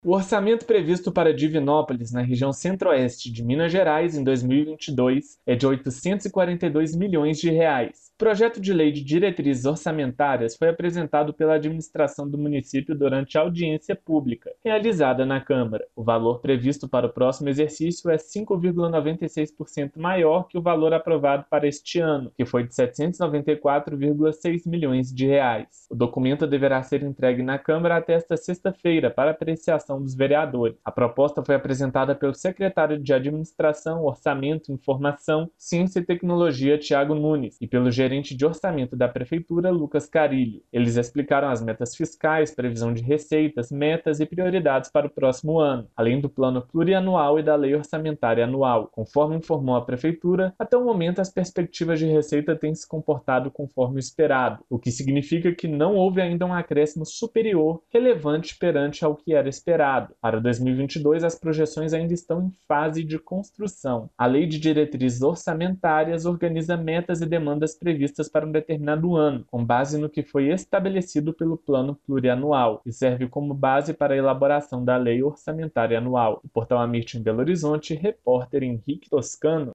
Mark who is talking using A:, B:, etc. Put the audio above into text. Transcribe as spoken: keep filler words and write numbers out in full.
A: O orçamento previsto para Divinópolis, na região centro-oeste de Minas Gerais, em dois mil e vinte e dois, é de oitocentos e quarenta e dois milhões de reais. O projeto de lei de diretrizes orçamentárias foi apresentado pela administração do município durante a audiência pública, realizada na Câmara. O valor previsto para o próximo exercício é cinco vírgula noventa e seis por cento maior que o valor aprovado para este ano, que foi de setecentos e noventa e quatro vírgula seis milhões de reais. O documento deverá ser entregue na Câmara até esta sexta-feira para apreciação dos vereadores. A proposta foi apresentada pelo secretário de Administração, Orçamento, Informação, Ciência e Tecnologia, Tiago Nunes, e pelo gerente de orçamento da Prefeitura, Lucas Carilho. Eles explicaram as metas fiscais, previsão de receitas, metas e prioridades para o próximo ano, além do plano plurianual e da lei orçamentária anual. Conforme informou a Prefeitura, até o momento as perspectivas de receita têm se comportado conforme o esperado, o que significa que não houve ainda um acréscimo superior relevante perante ao que era esperado. Para dois mil e vinte e dois, as projeções ainda estão em fase de construção. A Lei de Diretrizes Orçamentárias organiza metas e demandas previstas para um determinado ano, com base no que foi estabelecido pelo Plano Plurianual, e serve como base para a elaboração da Lei Orçamentária Anual. O Portal Amit em Belo Horizonte, repórter Henrique Toscano.